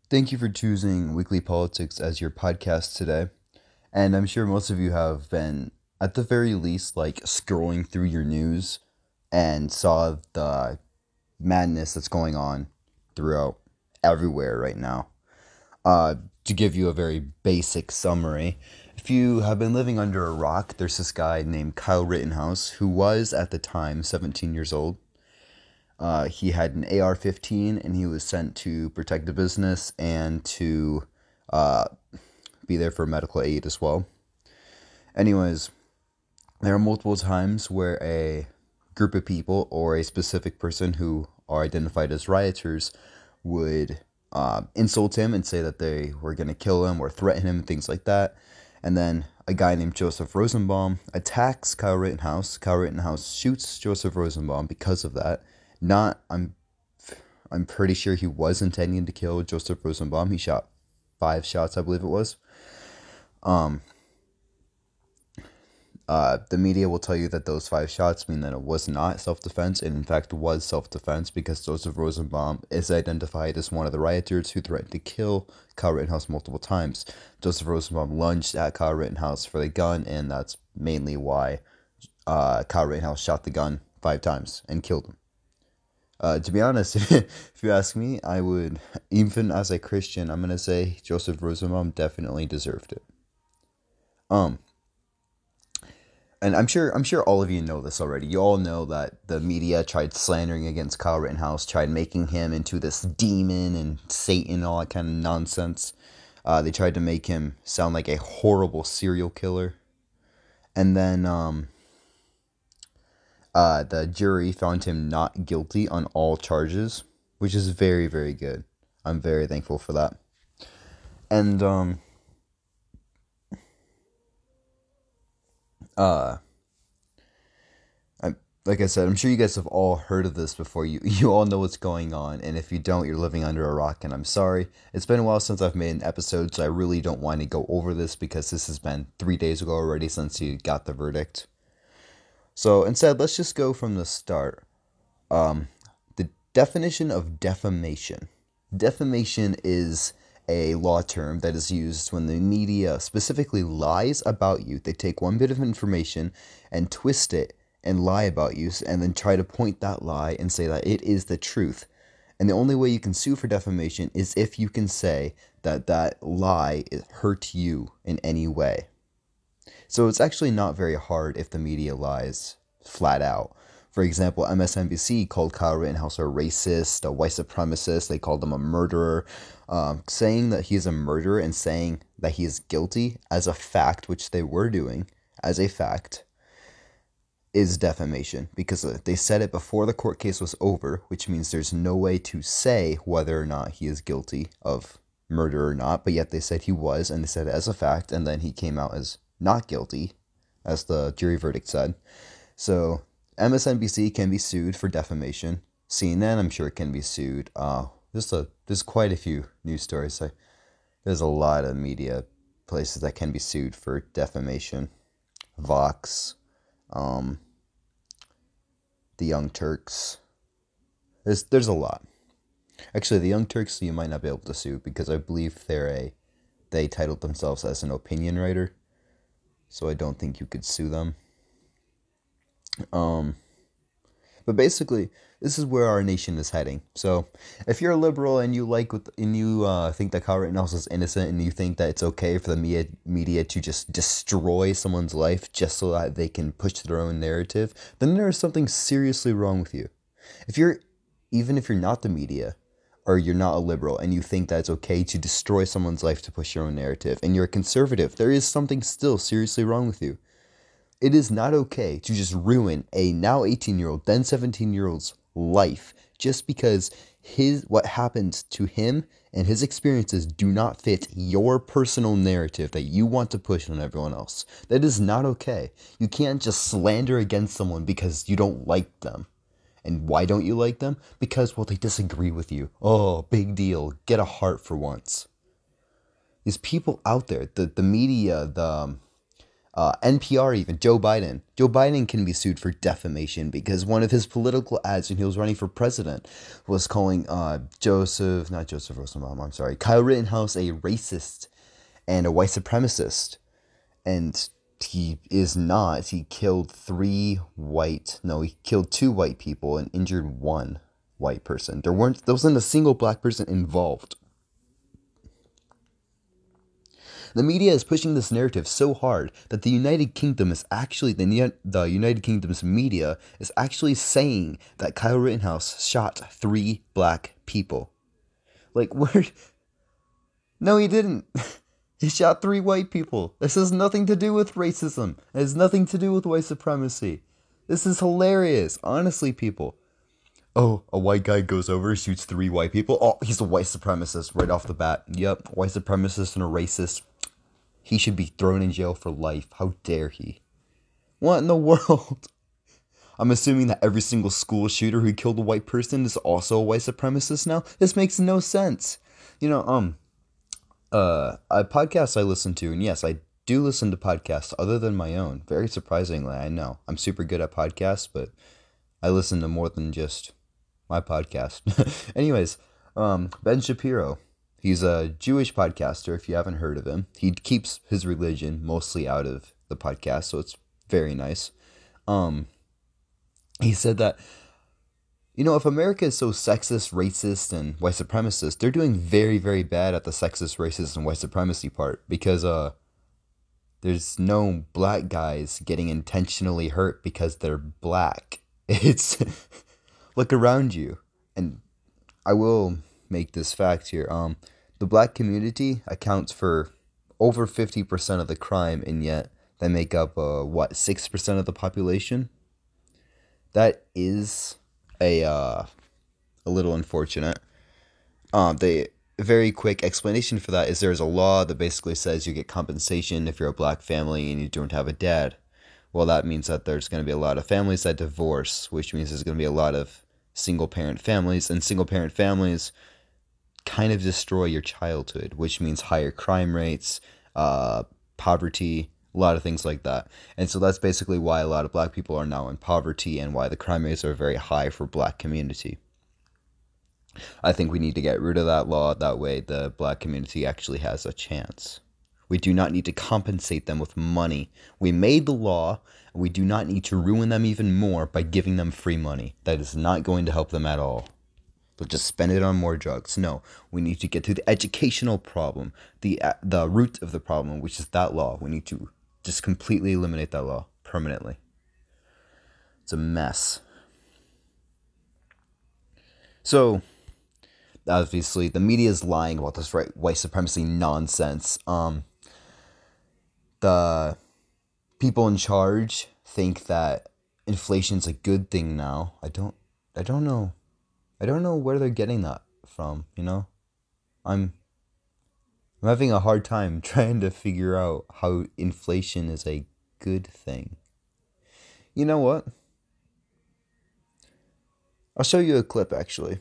Thank you for choosing Weekly Politics as your podcast today. And I'm sure most of you have been, at the very least, like scrolling through your news and saw the madness that's going on throughout everywhere right now. To give you a very basic summary, if you have been living under a rock, there's this guy named Kyle Rittenhouse who was at the time 17 years old. He had an AR-15 and he was sent to protect the business and to uh, be there for medical aid as well. Anyways, there are multiple times where a group of people or a specific person who are identified as rioters would insult him and say that they were going to kill him or threaten him and things like that. And then a guy named Joseph Rosenbaum attacks Kyle Rittenhouse. Kyle Rittenhouse shoots Joseph Rosenbaum because of that. Not, I'm pretty sure he was intending to kill Joseph Rosenbaum. He shot 5 shots, I believe it was. The media will tell you that those 5 shots mean that it was not self-defense, and in fact was self-defense because Joseph Rosenbaum is identified as one of the rioters who threatened to kill Kyle Rittenhouse multiple times. Joseph Rosenbaum lunged at Kyle Rittenhouse for the gun, and that's mainly why Kyle Rittenhouse shot the gun 5 times and killed him. To be honest, if you ask me, I would, even as a Christian, I'm gonna say Joseph Rosenbaum definitely deserved it. Um, and I'm sure all of you know this already. You all know that the media tried slandering against Kyle Rittenhouse, tried making him into this demon and Satan and all that kind of nonsense. They tried to make him sound like a horrible serial killer. And then the jury found him not guilty on all charges, which is very, very good. I'm very thankful for that. And uh, like I said, I'm sure you guys have all heard of this before. You all know what's going on, and if you don't, you're living under a rock. And I'm sorry. It's been a while since I've made an episode, so I really don't want to go over this because this has been 3 days ago already since you got the verdict. So instead, let's just go from the start. The definition of defamation. Defamation is a law term that is used when the media specifically lies about you. They take one bit of information and twist it and lie about you and then try to point that lie and say that it is the truth. And the only way you can sue for defamation is if you can say that that lie hurt you in any way. So it's actually not very hard if the media lies flat out. For example, MSNBC called Kyle Rittenhouse a racist, a white supremacist. They called him a murderer. Saying that he is a murderer and saying that he is guilty as a fact, which they were doing as a fact, is defamation because they said it before the court case was over, which means there's no way to say whether or not he is guilty of murder or not, but yet they said he was, and they said it as a fact, and then he came out as not guilty, as the jury verdict said. So MSNBC can be sued for defamation. CNN, I'm sure, can be sued. There's quite a few news stories. There's a lot of media places that can be sued for defamation. Vox, the Young Turks. There's a lot. Actually, the Young Turks you might not be able to sue because I believe they titled themselves as an opinion writer, so I don't think you could sue them. But basically, this is where our nation is heading. So, if you're a liberal and you think that Kyle Rittenhouse is innocent and you think that it's okay for the media to just destroy someone's life just so that they can push their own narrative, then there is something seriously wrong with you. Even if you're not the media or you're not a liberal and you think that it's okay to destroy someone's life to push your own narrative and you're a conservative, there is something still seriously wrong with you. It is not okay to just ruin a now 18-year-old, then 17-year-old's life just because what happened to him and his experiences do not fit your personal narrative that you want to push on everyone else. That is not okay. You can't just slander against someone because you don't like them. And why don't you like them? Because, well, they disagree with you. Oh, big deal. Get a heart for once. These people out there, the media, NPR, even Joe Biden. Joe Biden can be sued for defamation because one of his political ads when he was running for president was calling Kyle Rittenhouse a racist and a white supremacist. And he is not. He killed two white people and injured one white person. There wasn't a single black person involved. The media is pushing this narrative so hard that the United Kingdom is actually, the United Kingdom's media is actually saying that Kyle Rittenhouse shot 3 black people. Like, no, he didn't. He shot 3 white people. This has nothing to do with racism. It has nothing to do with white supremacy. This is hilarious. Honestly, people. Oh, a white guy goes over, shoots 3 white people. Oh, he's a white supremacist right off the bat. Yep, white supremacist and a racist. He should be thrown in jail for life. How dare he? What in the world? I'm assuming that every single school shooter who killed a white person is also a white supremacist now? This makes no sense. A podcast I listen to, and yes, I do listen to podcasts other than my own. Very surprisingly, I know. I'm super good at podcasts, but I listen to more than just my podcast. Anyways, Ben Shapiro. He's a Jewish podcaster, if you haven't heard of him. He keeps his religion mostly out of the podcast, so it's very nice. He said that, if America is so sexist, racist, and white supremacist, they're doing very, very bad at the sexist, racist, and white supremacy part, because there's no black guys getting intentionally hurt because they're black. It's, look around you, and I will make this fact here. The black community accounts for over 50% of the crime, and yet they make up 6% of the population. That is a little unfortunate. The very quick explanation for that is there's a law that basically says you get compensation if you're a black family and you don't have a dad. Well, that means that there's going to be a lot of families that divorce, which means there's going to be a lot of single-parent families, and single-parent families kind of destroy your childhood, which means higher crime rates, poverty, a lot of things like that. And so that's basically why a lot of black people are now in poverty and why the crime rates are very high for black community. I think we need to get rid of that law. That way the black community actually has a chance. We do not need to compensate them with money. We made the law, and we do not need to ruin them even more by giving them free money. That is not going to help them at all. They'll just spend it on more drugs. No, we need to get to the educational problem, the root of the problem, which is that law. We need to just completely eliminate that law permanently. It's a mess. So, obviously, the media is lying about this white supremacy nonsense. The people in charge think that inflation's a good thing now. I don't know. I don't know where they're getting that from, I'm having a hard time trying to figure out how inflation is a good thing. You know what? I'll show you a clip, actually.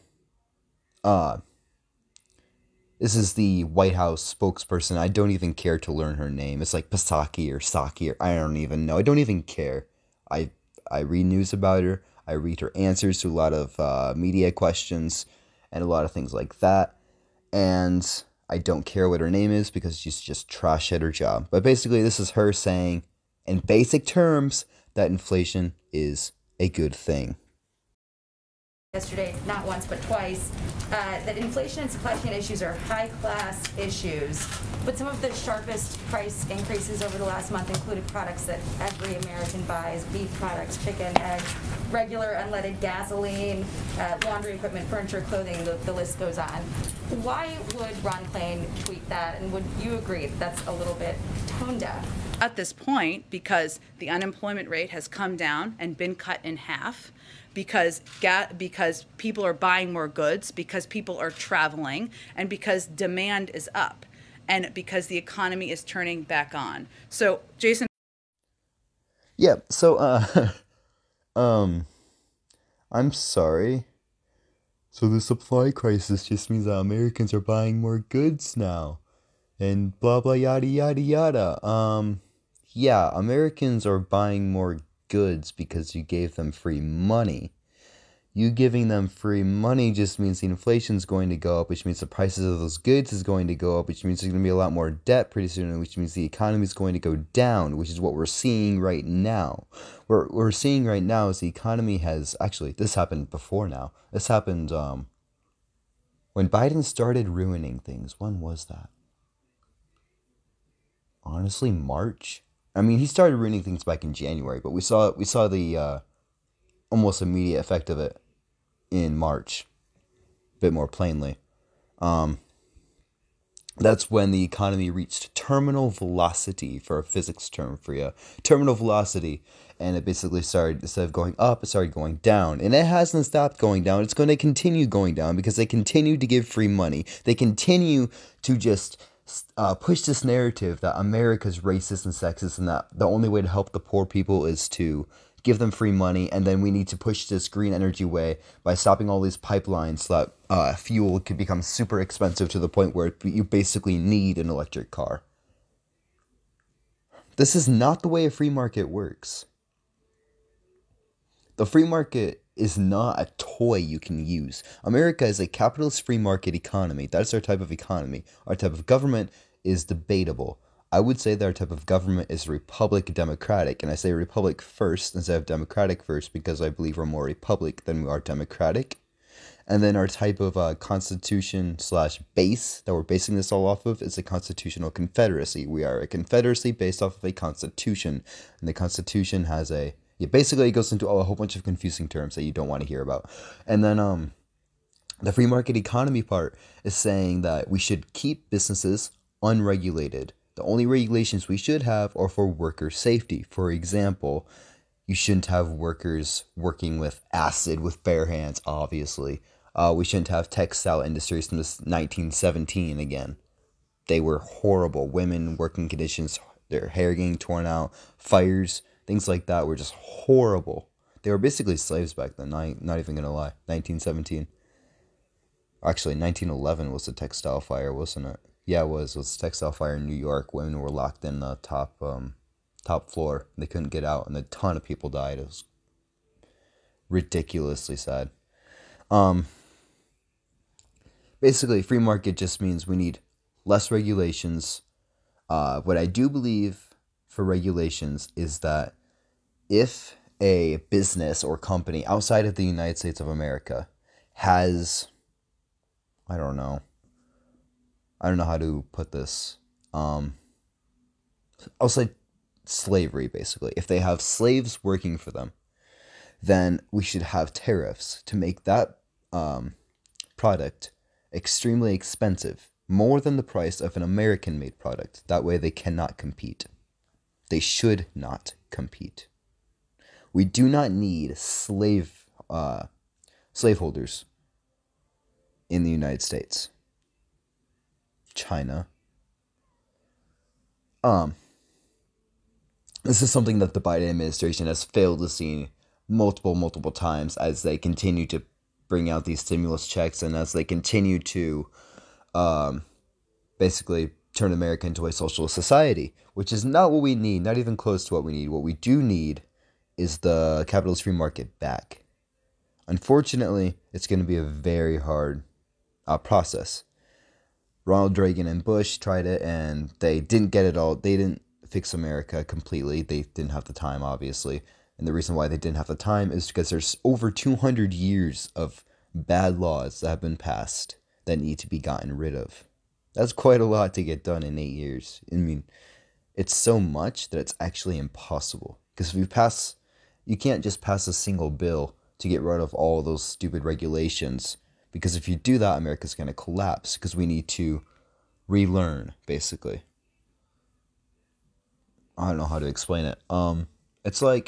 This is the White House spokesperson. I don't even care to learn her name. It's like Psaki or Saki, or I don't even know. I don't even care. I read news about her. I read her answers to a lot of media questions and a lot of things like that. And I don't care what her name is because she's just trash at her job. But basically, this is her saying, in basic terms, that inflation is a good thing. Yesterday, not once but twice, that inflation and supply chain issues are high-class issues, but some of the sharpest price increases over the last month included products that every American buys: beef products, chicken, eggs, regular unleaded gasoline, laundry equipment, furniture, clothing, the list goes on. Why would Ron Klain tweet that, and would you agree that that's a little bit tone deaf? At this point, because the unemployment rate has come down and been cut in half, because people are buying more goods, because people are traveling, and because demand is up, and because the economy is turning back on. So, Jason. Yeah, so, I'm sorry. So the supply crisis just means that Americans are buying more goods now, and blah, blah, yada, yada, yada. yeah, Americans are buying more goods because you gave them free money. You giving them free money just means the inflation's going to go up, which means the prices of those goods is going to go up, which means there's going to be a lot more debt pretty soon, which means the economy is going to go down, which is what we're seeing right now. What we're seeing right now is the economy has, actually, this happened before now. This happened when Biden started ruining things. When was that? Honestly, March? I mean, he started ruining things back in January, but we saw the almost immediate effect of it in March, a bit more plainly. That's when the economy reached terminal velocity, for a physics term for you. Terminal velocity, and it basically started, instead of going up, it started going down. And it hasn't stopped going down. It's going to continue going down because they continue to give free money. They continue to just push this narrative that America's racist and sexist, and that the only way to help the poor people is to give them free money, and then we need to push this green energy way by stopping all these pipelines so that fuel could become super expensive to the point where you basically need an electric car. This is not the way a free market works. The free market is not a toy you can use. America is a capitalist free market economy. That's our type of economy. Our type of government is debatable. I would say that our type of government is republic democratic, and I say republic first instead of democratic first because I believe we're more republic than we are democratic. And then our type of constitution slash base that we're basing this all off of is a constitutional confederacy. We are a confederacy based off of a constitution, and the constitution has basically it goes into a whole bunch of confusing terms that you don't want to hear about. And then the free market economy part is saying that we should keep businesses unregulated. The only regulations we should have are for worker safety. For example, you shouldn't have workers working with acid with bare hands, obviously. We shouldn't have textile industries from this 1917 again. They were horrible. Women, working conditions, their hair getting torn out, fires, things like that were just horrible. They were basically slaves back then, not even going to lie. 1917. Actually, 1911 was the textile fire, wasn't it? Yeah, it was. It was a textile fire in New York. Women were locked in the top floor. They couldn't get out, and a ton of people died. It was ridiculously sad. Basically, free market just means we need less regulations. What I do believe for regulations is that if a business or company outside of the United States of America has, I don't know how to put this. I'll say slavery, basically. If they have slaves working for them, then we should have tariffs to make that product extremely expensive, more than the price of an American-made product. That way they cannot compete. They should not compete. We do not need slaveholders in the United States. China. This is something that the Biden administration has failed to see multiple times as they continue to bring out these stimulus checks and as they continue to basically turn America into a socialist society, which is not what we need, not even close to what we need. What we do need is the capitalist free market back. Unfortunately, it's going to be a very hard process. Ronald Reagan and Bush tried it, and they didn't get it all. They didn't fix America completely. They didn't have the time, obviously. And the reason why they didn't have the time is because there's over 200 years of bad laws that have been passed that need to be gotten rid of. That's quite a lot to get done in 8 years. I mean, it's so much that it's actually impossible. Because if you can't just pass a single bill to get rid of all those stupid regulations. Because if you do that, America's going to collapse. Because we need to relearn, basically. I don't know how to explain it. It's like,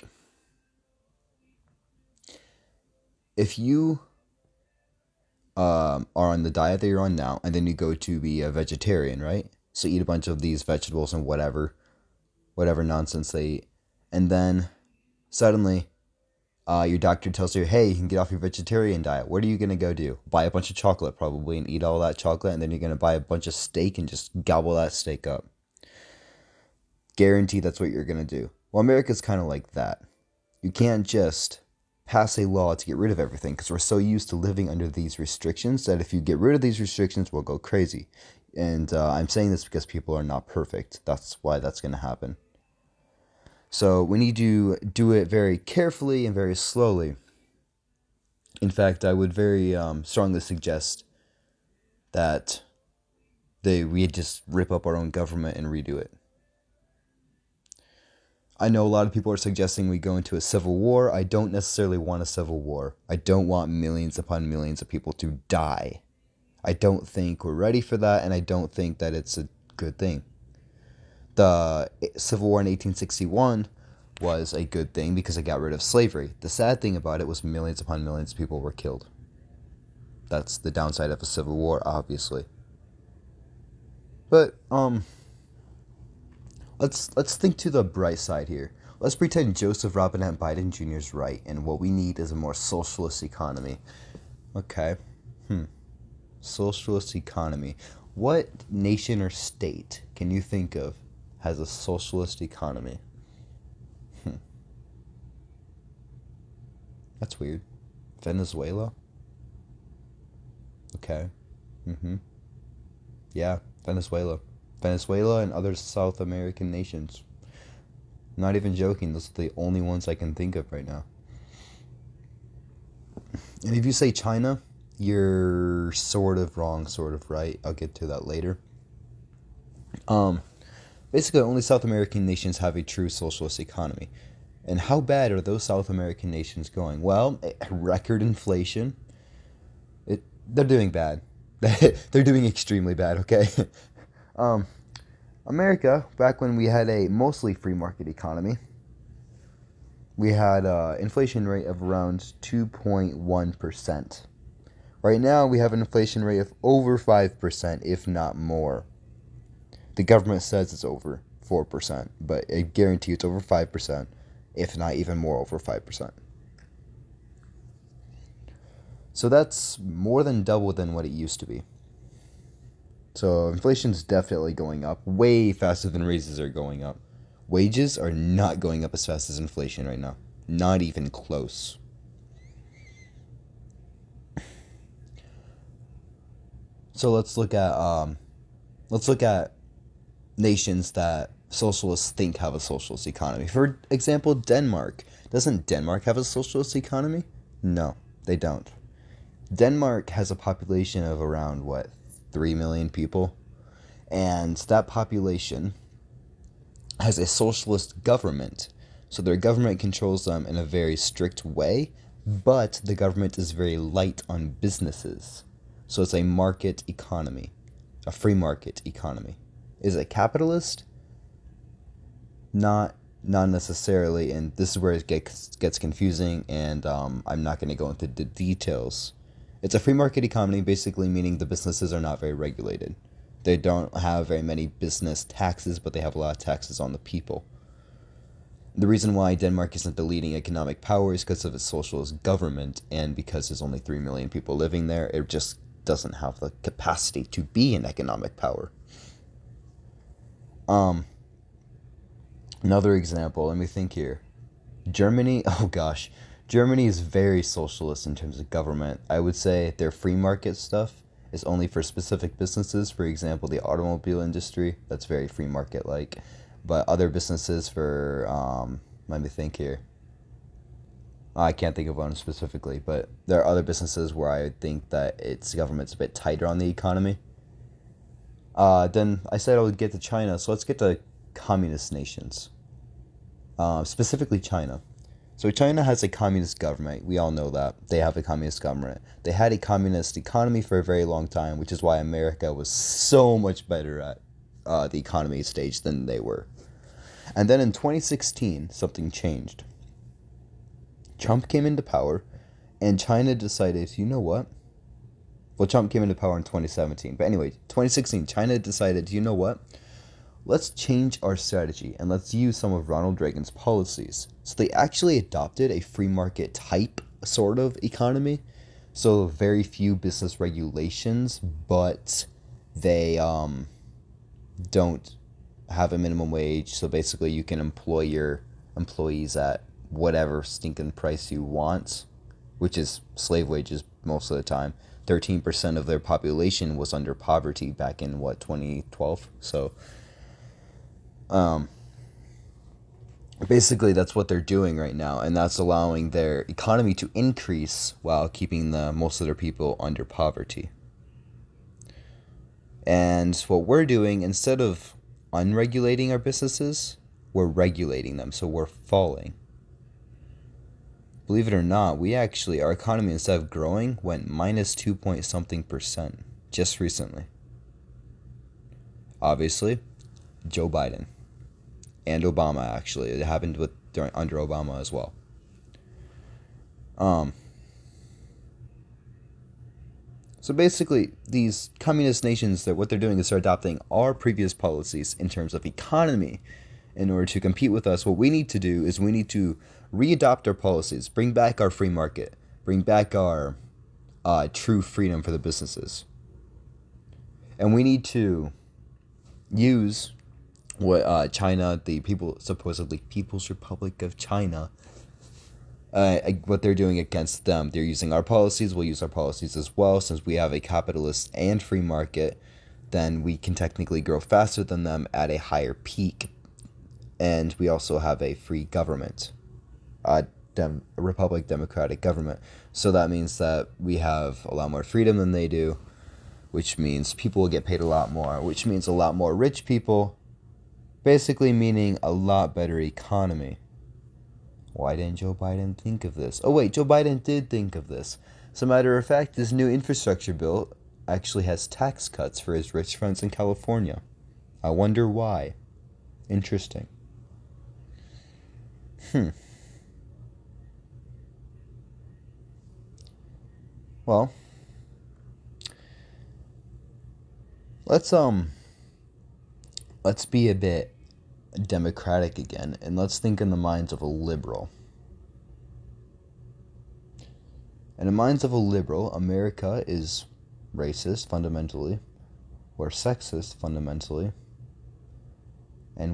if you are on the diet that you're on now, and then you go to be a vegetarian, right? So eat a bunch of these vegetables and whatever nonsense they eat. And then suddenly your doctor tells you, hey, you can get off your vegetarian diet. What are you going to go do? Buy a bunch of chocolate probably and eat all that chocolate, and then you're going to buy a bunch of steak and just gobble that steak up. guarantee that's what you're going to do. Well, America's kind of like that. You can't just pass a law to get rid of everything because we're so used to living under these restrictions that if you get rid of these restrictions, we'll go crazy. And I'm saying this because people are not perfect. That's why that's going to happen. So we need to do it very carefully and very slowly. In fact, I would very strongly suggest that we just rip up our own government and redo it. I know a lot of people are suggesting we go into a civil war. I don't necessarily want a civil war. I don't want millions upon millions of people to die. I don't think we're ready for that, and I don't think that it's a good thing. The Civil War in 1861 was a good thing because it got rid of slavery. The sad thing about it was millions upon millions of people were killed. That's the downside of a civil war, obviously. But let's think to the bright side here. Let's pretend Joseph Robinette Biden Jr. is right, and what we need is a more socialist economy. Okay. Socialist economy. What nation or state can you think of has a socialist economy? That's weird. Venezuela? Okay. Yeah, Venezuela. Venezuela and other South American nations. Not even joking, those are the only ones I can think of right now. And if you say China, you're sort of wrong, sort of right. I'll get to that later. Basically, only South American nations have a true socialist economy. And how bad are those South American nations going? Well, record inflation. They're doing bad. They're doing extremely bad, okay? America, back when we had a mostly free market economy, we had an inflation rate of around 2.1%. Right now, we have an inflation rate of over 5%, if not more. The government says it's over 4%, but I guarantee it's over 5%, if not even more over 5%. So that's more than double than what it used to be. So inflation's definitely going up way faster than raises are going up. Wages are not going up as fast as inflation right now. Not even close. So let's look at nations that socialists think have a socialist economy. For example, Denmark. Doesn't Denmark have a socialist economy? No, they don't. Denmark has a population of around, 3 million people? And that population has a socialist government. So their government controls them in a very strict way, but the government is very light on businesses. So it's a market economy, a free market economy. Is it capitalist? Not necessarily, and this is where it gets confusing, and I'm not going to go into the details. It's a free market economy, basically meaning the businesses are not very regulated. They don't have very many business taxes, but they have a lot of taxes on the people. The reason why Denmark isn't the leading economic power is because of its socialist government, and because there's only 3 million people living there, it just doesn't have the capacity to be an economic power. Another example, let me think here. Germany, oh gosh. Germany is very socialist in terms of government. I would say their free market stuff is only for specific businesses. For example, the automobile industry, that's very free market-like. But other businesses for, let me think here. I can't think of one specifically, but there are other businesses where I think that its government's a bit tighter on the economy. Then I said I would get to China, so let's get to communist nations. Specifically China. So China has a communist government. We all know that. They have a communist government. They had a communist economy for a very long time, which is why America was so much better at the economy stage than they were. And then in 2016, something changed. Trump came into power, and China decided, you know what? Well, Trump came into power in 2017. But anyway, 2016, China decided, you know what? Let's change our strategy and let's use some of Ronald Reagan's policies. So they actually adopted a free market type sort of economy. So very few business regulations, but they don't have a minimum wage, so basically you can employ your employees at whatever stinking price you want, which is slave wages most of the time. 13% of their population was under poverty back in 2012. So basically that's what they're doing right now, and that's allowing their economy to increase while keeping most of their people under poverty. And what we're doing, instead of unregulating our businesses, we're regulating them, so we're falling. Believe it or not, our economy, instead of growing, went minus 2 point something percent just recently. Obviously, Joe Biden and Obama, actually. It happened under Obama as well. So basically, these communist nations, what they're doing is they're adopting our previous policies in terms of economy in order to compete with us. What we need to do is we need to readopt our policies, bring back our free market, bring back our true freedom for the businesses. And we need to use what China, supposedly People's Republic of China, what they're doing against them. They're using our policies, we'll use our policies as well. Since we have a capitalist and free market, then we can technically grow faster than them at a higher peak. And we also have a free government, a Republic Democratic government. So that means that we have a lot more freedom than they do, which means people will get paid a lot more, which means a lot more rich people, basically meaning a lot better economy. Why didn't Joe Biden think of this? Oh wait, Joe Biden did think of this. As a matter of fact, this new infrastructure bill actually has tax cuts for his rich friends in California. I wonder why. Interesting. Well, let's be a bit democratic again, and let's think in the minds of a liberal. In the minds of a liberal, America is racist fundamentally, we're sexist fundamentally, and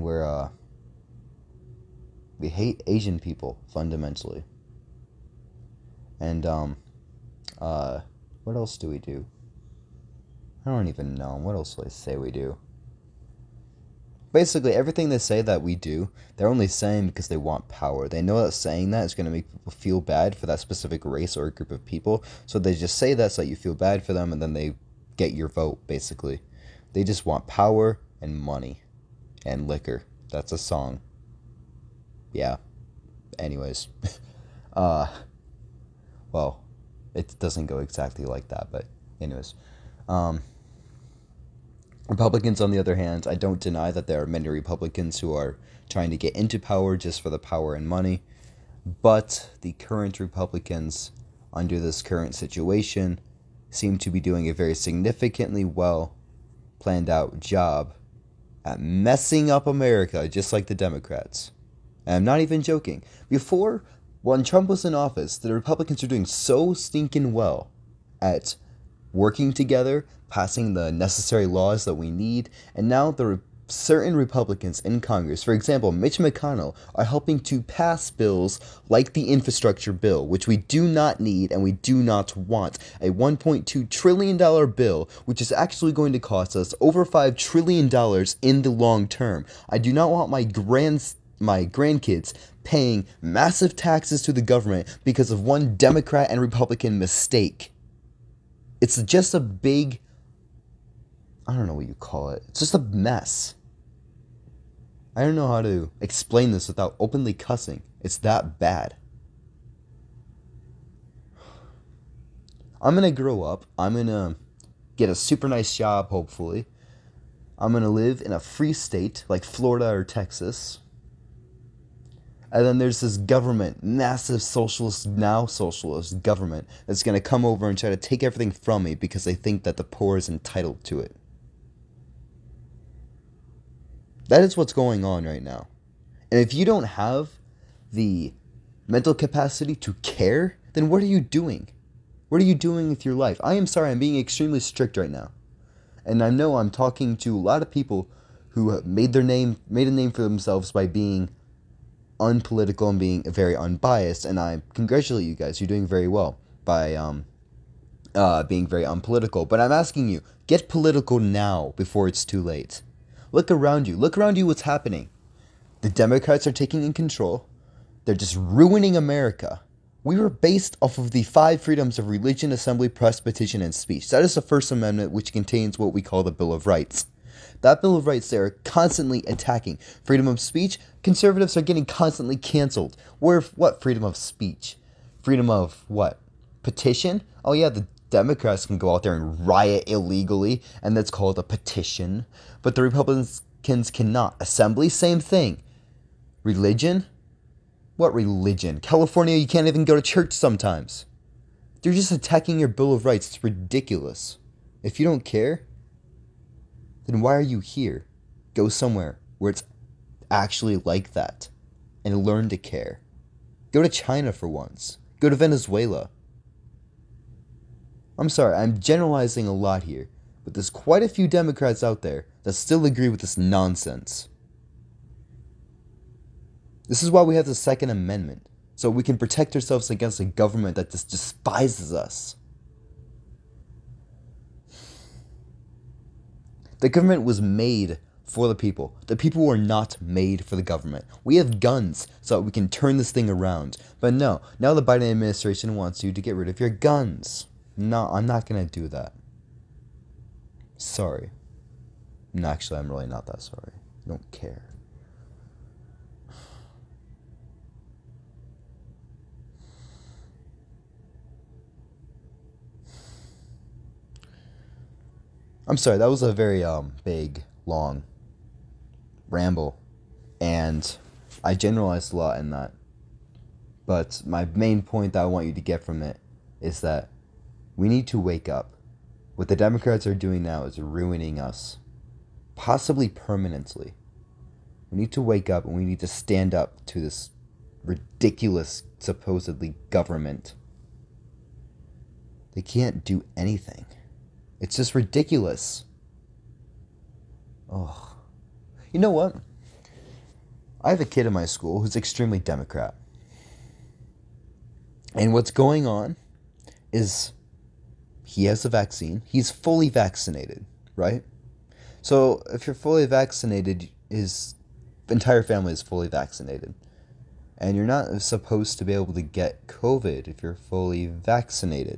we hate Asian people fundamentally. And what else do we do? I don't even know. What else do I say we do? Basically, everything they say that we do, they're only saying because they want power. They know that saying that is going to make people feel bad for that specific race or group of people. So they just say that so that you feel bad for them, and then they get your vote, basically. They just want power and money and liquor. That's a song. Yeah. Anyways. Well, it doesn't go exactly like that, but anyways. Republicans, on the other hand, I don't deny that there are many Republicans who are trying to get into power just for the power and money, but the current Republicans, under this current situation, seem to be doing a very significantly well planned out job at messing up America, just like the Democrats. And I'm not even joking. Before, when Trump was in office, the Republicans were doing so stinking well at working together, passing the necessary laws that we need, and now certain Republicans in Congress, for example, Mitch McConnell, are helping to pass bills like the infrastructure bill, which we do not need and we do not want. A $1.2 trillion bill, which is actually going to cost us over $5 trillion in the long term. I do not want my grandkids paying massive taxes to the government because of one Democrat and Republican mistake. It's just a big, I don't know what you call it. It's just a mess. I don't know how to explain this without openly cussing. It's that bad. I'm going to grow up. I'm going to get a super nice job, hopefully. I'm going to live in a free state like Florida or Texas. And then there's this government, massive socialist government that's going to come over and try to take everything from me because they think that the poor is entitled to it. That is what's going on right now. And if you don't have the mental capacity to care, then what are you doing? What are you doing with your life? I am sorry, I'm being extremely strict right now. And I know I'm talking to a lot of people who made a name for themselves by being unpolitical and being very unbiased, and I congratulate you guys. You're doing very well by being very unpolitical. But I'm asking you, get political now before it's too late. Look around you. Look around you what's happening. The Democrats are taking in control. They're just ruining America. We were based off of the 5 freedoms of religion, assembly, press, petition, and speech. That is the First Amendment, which contains what we call the Bill of Rights. That Bill of Rights they are constantly attacking. Freedom of speech, conservatives are getting constantly canceled. What freedom of speech? Freedom of what? Petition? Oh yeah, the Democrats can go out there and riot illegally, and that's called a petition. But the Republicans cannot. Assembly, same thing. Religion? What religion? California, you can't even go to church sometimes. They're just attacking your Bill of Rights. It's ridiculous. If you don't care, then why are you here? Go somewhere where it's actually like that and learn to care. Go to China for once. Go to Venezuela. I'm sorry, I'm generalizing a lot here, but there's quite a few Democrats out there that still agree with this nonsense. This is why we have the Second Amendment, so we can protect ourselves against a government that just despises us. The government was made for the people. The people were not made for the government. We have guns so that we can turn this thing around. But no, now the Biden administration wants you to get rid of your guns. No, I'm not going to do that. Sorry. No, actually, I'm really not that sorry. I don't care. I'm sorry, that was a very big, long ramble, and I generalized a lot in that. But my main point that I want you to get from it is that we need to wake up. What the Democrats are doing now is ruining us, possibly permanently. We need to wake up and we need to stand up to this ridiculous, supposedly, government. They can't do anything. It's just ridiculous. Oh. You know what? I have a kid in my school who's extremely Democrat. And what's going on is he has a vaccine. He's fully vaccinated, right? So if you're fully vaccinated, his entire family is fully vaccinated. And you're not supposed to be able to get COVID if you're fully vaccinated.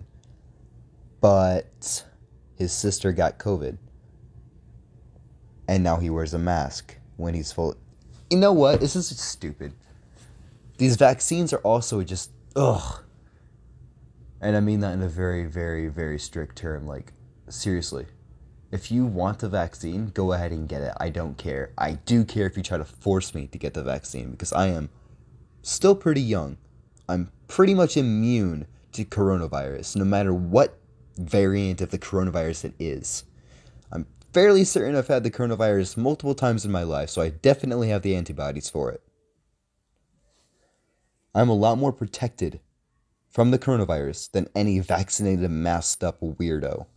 But his sister got COVID. And now he wears a mask when he's full. You know what? This is just stupid. These vaccines are also just, ugh. And I mean that in a very, very, very strict term. Like, seriously. If you want the vaccine, go ahead and get it. I don't care. I do care if you try to force me to get the vaccine, because I am still pretty young. I'm pretty much immune to coronavirus, no matter what variant of the coronavirus it is. I'm fairly certain I've had the coronavirus multiple times in my life, so I definitely have the antibodies for it. I'm a lot more protected from the coronavirus than any vaccinated, masked up weirdo.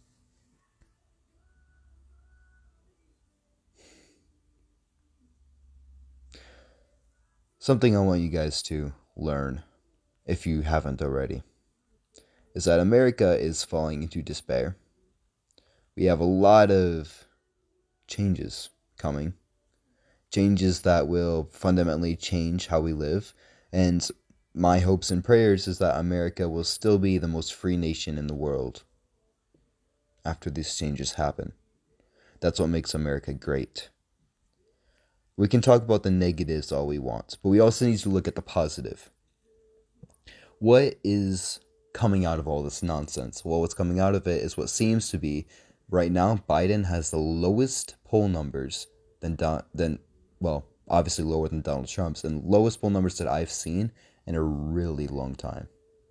Something I want you guys to learn, if you haven't already, is that America is falling into despair. We have a lot of changes coming. Changes that will fundamentally change how we live. And my hopes and prayers is that America will still be the most free nation in the world after these changes happen. That's what makes America great. We can talk about the negatives all we want, but we also need to look at the positive. What is coming out of all this nonsense? Well, what's coming out of it is what seems to be, right now, Biden has the lowest poll numbers obviously lower than Donald Trump's, and lowest poll numbers that I've seen in a really long time.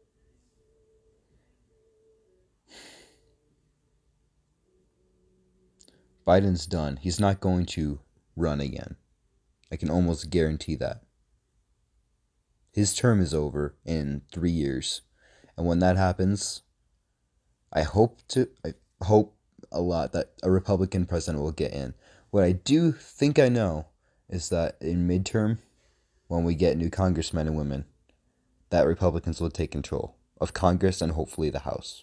Biden's done. He's not going to run again. I can almost guarantee that. His term is over in 3 years. And when that happens, I hope a lot that a Republican president will get in. What I do think I know is that in midterm, when we get new congressmen and women, that Republicans will take control of Congress and hopefully the House.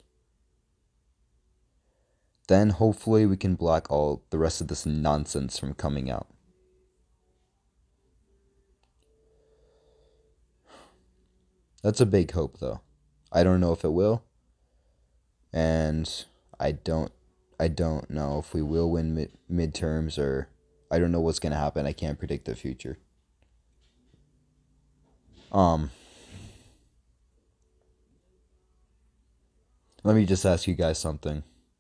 Then hopefully we can block all the rest of this nonsense from coming out. That's a big hope, though. I don't know if it will, and I don't know if we will win midterms, or I don't know what's gonna happen. I can't predict the future. Let me just ask you guys something.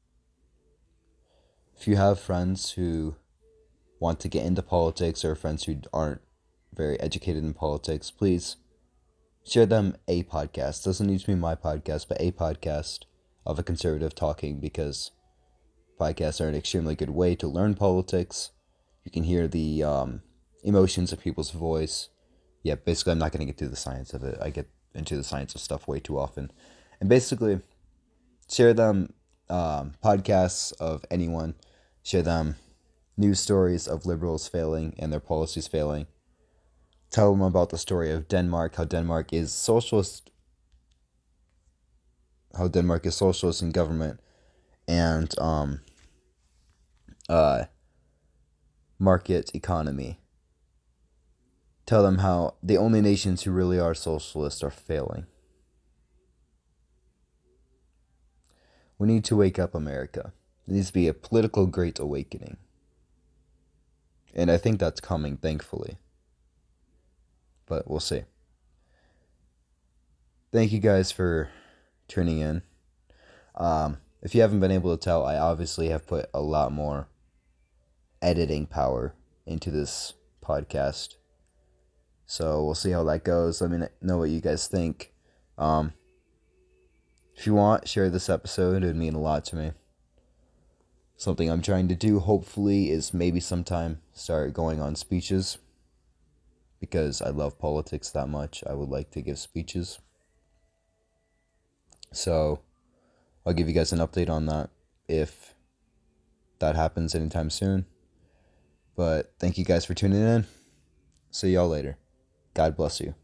If you have friends who want to get into politics or friends who aren't very educated in politics, please share them a podcast. Doesn't need to be my podcast, but a podcast of a conservative talking, because podcasts are an extremely good way to learn politics. You can hear the emotions of people's voice. Yeah, basically, I'm not going to get through the science of it. I get into the science of stuff way too often. And basically, share them podcasts of anyone. Share them news stories of liberals failing and their policies failing. Tell them about the story of Denmark, how Denmark is socialist in government and market economy. Tell them how the only nations who really are socialist are failing. We need to wake up America. There needs to be a political great awakening. And I think that's coming, thankfully. But we'll see. Thank you guys for tuning in. If you haven't been able to tell, I obviously have put a lot more editing power into this podcast. So we'll see how that goes. Let me know what you guys think. If you want, share this episode. It would mean a lot to me. Something I'm trying to do, hopefully, is maybe sometime start going on speeches. Because I love politics that much, I would like to give speeches. So, I'll give you guys an update on that if that happens anytime soon. But thank you guys for tuning in. See y'all later. God bless you.